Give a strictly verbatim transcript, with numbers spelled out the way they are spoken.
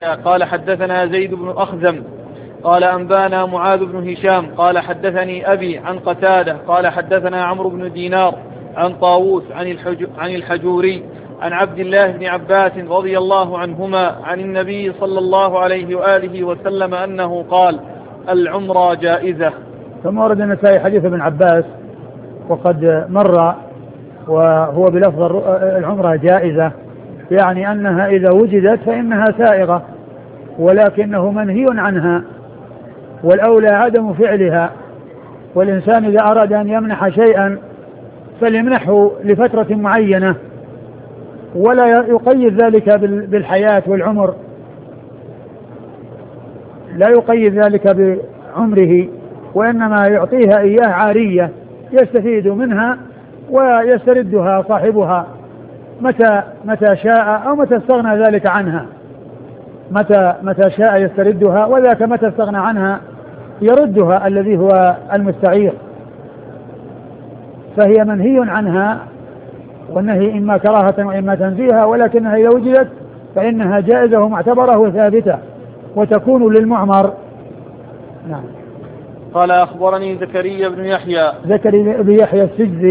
قال حدثنا زيد بن أخزم قال أنبانا معاذ بن هشام قال حدثني أبي عن قتادة قال حدثنا عمرو بن دينار عن طاووس عن, الحج عن الحجوري عن عبد الله بن عباس رضي الله عنهما عن النبي صلى الله عليه وآله وسلم أنه قال: العمرة جائزة. ثم ورد النسائي حديث ابن عباس وقد مر وهو بلفظ العمرة جائزة، يعني أنها إذا وجدت فإنها سائغة، ولكنه منهي عنها، والأولى عدم فعلها. والإنسان إذا أراد أن يمنح شيئا فليمنحه لفترة معينة، ولا يقيد ذلك بالحياة والعمر، لا يقيد ذلك بعمره، وإنما يعطيها إياه عارية يستفيد منها ويستردها صاحبها متى متى شاء أو متى استغنى ذلك عنها، متى متى شاء يستردها، وذاك متى استغنى عنها يردها الذي هو المستعير. فهي منهي عنها، والنهي إما كراهة وإما تنزيها، ولكنها إذا وجدت فإنها جائزة ومعتبرة وثابتة وتكون للمعمر. نعم. قال أخبرني زكريا بن يحيى زكريا بن يحيى السجزي